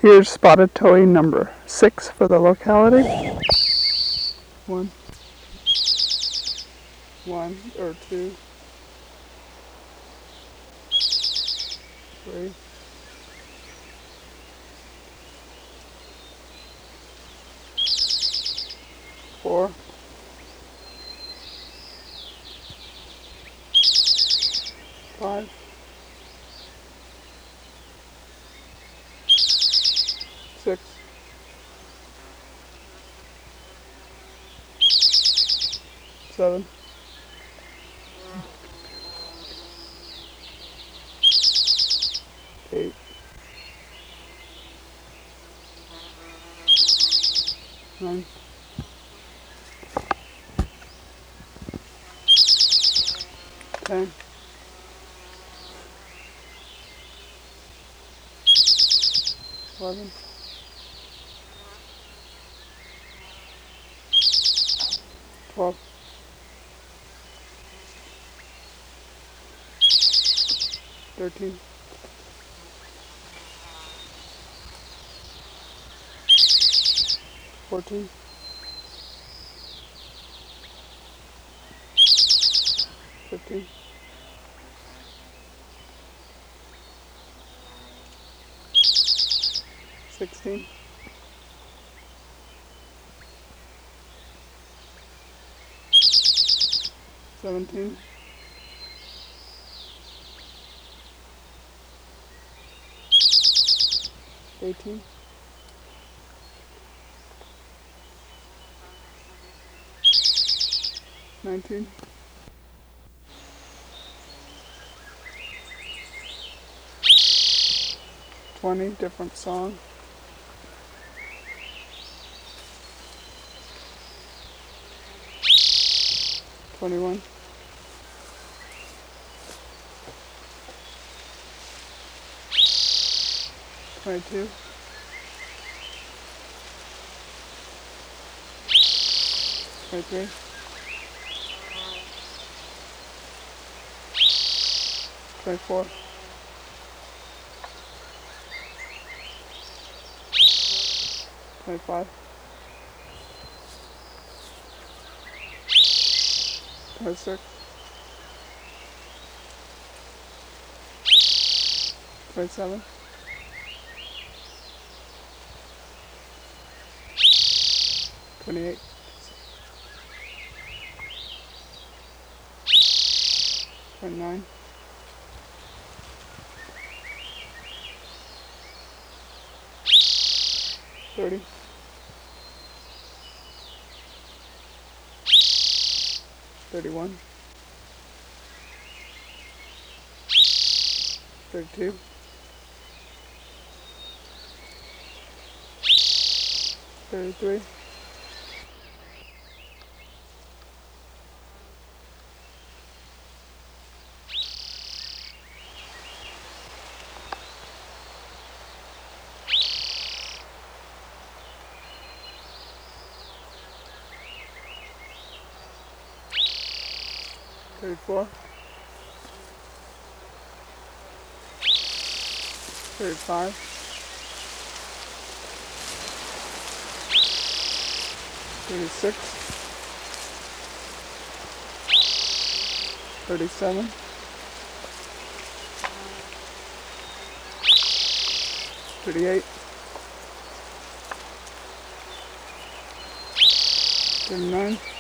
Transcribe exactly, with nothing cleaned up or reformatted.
Here's spotted towing number six for the locality. One, one or two, three, four, five, six, seven, eight, nine, ten, eleven, twelve, thirteen, fourteen, fifteen, sixteen, seventeen, eighteen, nineteen, twenty, different song, twenty-one, twenty-two, twenty-three, twenty-four, twenty-five, twenty-six, twenty-seven, twenty-eight, twenty-nine, thirty, thirty-one, thirty-two, thirty-three, thirty-four, thirty-five, thirty-six, thirty-seven, thirty-eight, thirty-nine,